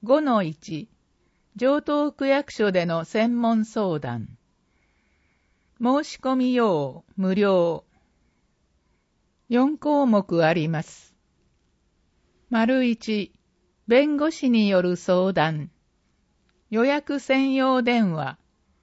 5-1 城東区役所での専門相談。申し込み用無料。4項目あります。1、弁護士による相談。予約専用電話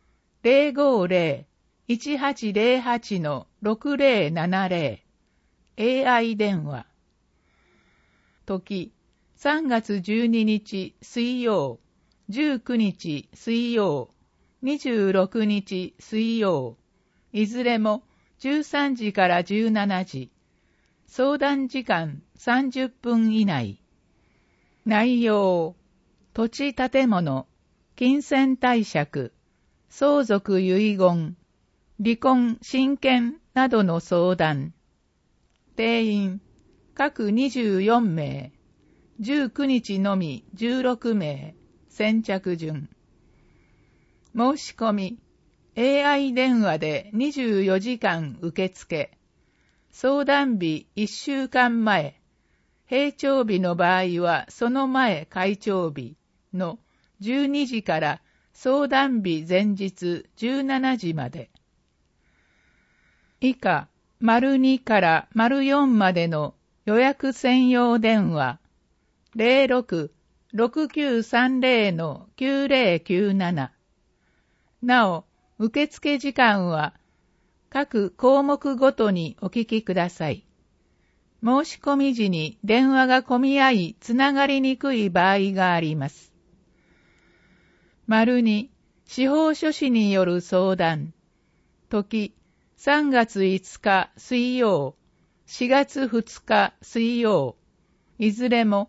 050-1808-6070 AI 電話。時3月12日水曜、19日水曜、26日水曜、いずれも13時から17時。相談時間30分以内。内容、土地建物、金銭貸借、相続遺言、離婚親権などの相談。定員、各24名、19日のみ16名、先着順。申し込み、AI 電話で24時間受付。相談日1週間前、閉庁日の場合はその前開庁日の12時から相談日前日17時まで。以下、02から04までの予約専用電話 06-6930-9097。なお、受付時間は各項目ごとにお聞きください。申し込み時に電話が混み合いつながりにくい場合があります。2、司法書士による相談。時、3月5日水曜、4月2日水曜、いずれも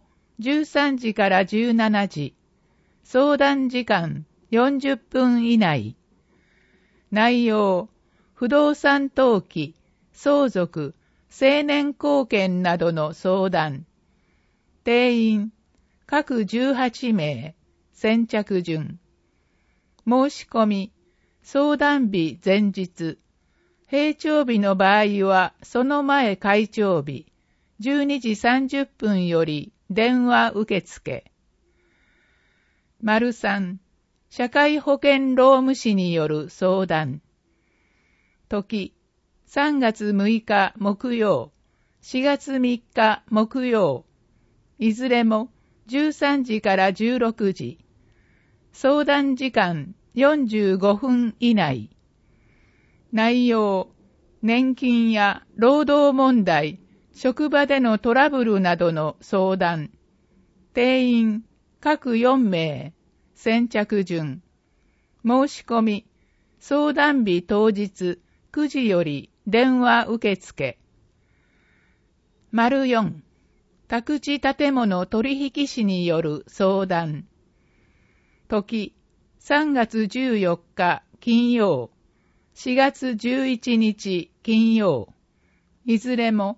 13時から17時。相談時間40分以内。内容、不動産登記、相続、成年後見などの相談。定員、各18名、先着順。申し込み、相談日前日。閉庁日の場合は、その前開庁日、12時30分より電話受付。3、社会保険労務士による相談。時、3月6日木曜、4月3日木曜、いずれも13時から16時。相談時間45分以内。内容、年金や労働問題、職場でのトラブルなどの相談。定員、各4名、先着順。申し込み、相談日当日9時より電話受付。4、宅地建物取引士による相談。時、3月14日金曜、4月11日金曜、いずれも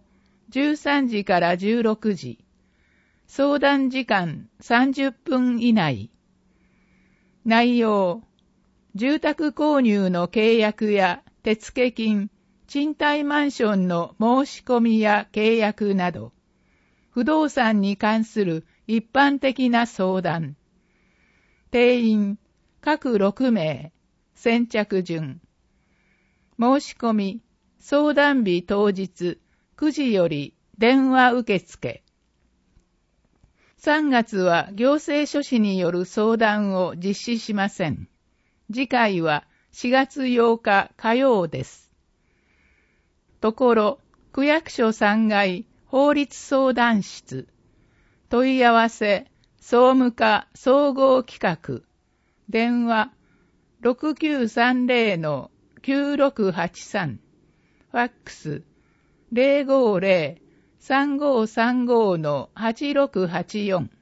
13時から16時。相談時間30分以内。内容、住宅購入の契約や手付金、賃貸マンションの申し込みや契約など、不動産に関する一般的な相談。定員、各6名、先着順。申し込み、相談日当日9時より電話受付。3月は行政書士による相談を実施しません。次回は4月8日火曜です。ところ、区役所3階法律相談室。問い合わせ、総務課総合企画。電話、6930-9683。ファックス、050-3535-8684。